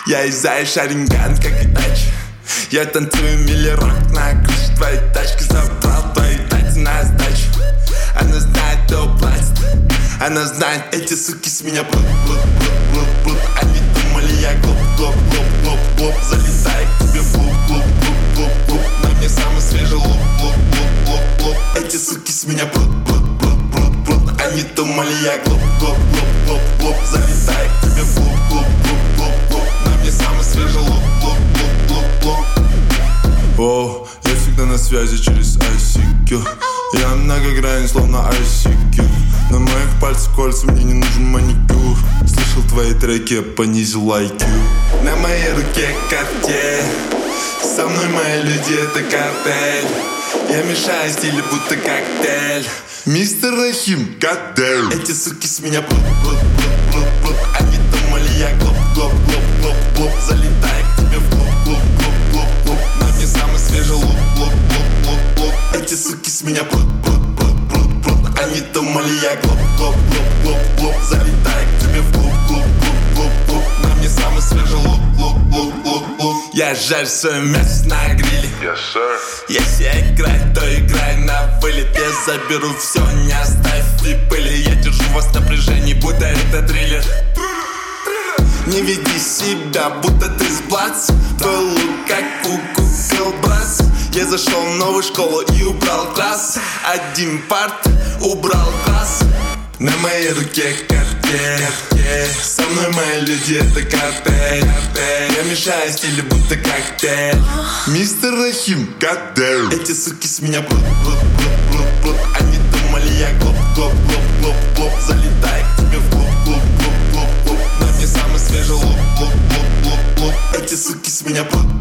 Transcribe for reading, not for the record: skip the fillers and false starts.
Я из Шаринган, как и Дач. Я танцую миллирок на крыше твоей тачки. Забрал твои тайцы на сдачу. Она знает, кто платит. Она знает, эти суки с меня блуп-блуп-блуп-блуп-блуп. Они думали, я глуп-глуп-глуп-глуп-глуп. Залетаю к тебе в глуп-глуп-глуп-глуп-глуп. На мне самый свежий луп-глуп-глуп-глуп-глуп. Эти суки с меня блуп-блуп-блуп-блуп-блуп. Они думали, я глуп-глуп-глуп-глуп-глуп. Залетаю к тебе в глуп-глуп-глуп-глуп-глуп. На мне самый свежий луп-глуп-глуп-глуп-глуп. Оу, я всегда на связи через ICQ. Я многогранен, словно ICQ. На моих пальцах кольца, мне не нужен маникюр. Слышал твои треки, я понизил IQ. На моей руке Cartier. Со мной мои люди, это картель. Я мешаю стили, будто коктейль. Мистер Рахим, коктейль. Эти суки с меня блуп-блуп-блуп-блуп-блуп. Они думали, я глуп-глуп-глуп-глуп-глуп. Залетаю к тебе в глуп-глуп-глуп-глуп-глуп. На мне самый свежий луп-луп-луп-луп-луп. Эти суки с меня блуп-блуп-блуп-блуп-блуп. Они думали, я глуп-глуп-глуп-глуп-глуп. Залетаю к тебе в глуп-глуп-глуп-глуп-глуп. На мне самый свежий луп-луп-луп-луп-луп. Я жарю свое мясо на гриле. Yes, sir. Если играть, то играй на вылет. Я заберу все, не оставь и пыли. Я держу вас в напряжении, будто это триллер. Не веди себя, будто ты с Блац. Твой лук как у Google Brass. Я зашел в новую школу и убрал класс. Один парт, убрал класс. На моей руке Cartier. Со мной мои люди, это картель. Я мешаю стили, будто коктейль. Мистер Рахим, коктейль. Эти суки с меня блуп-блуп-блуп-блуп-блуп. Они думали, я глуп-глуп-глуп-глуп-глуп. Залетаю к тебе в глуп-глуп-глуп-глуп-глуп. На мне самый свежий луп-луп-луп-луп-луп. Эти суки с меня блуп.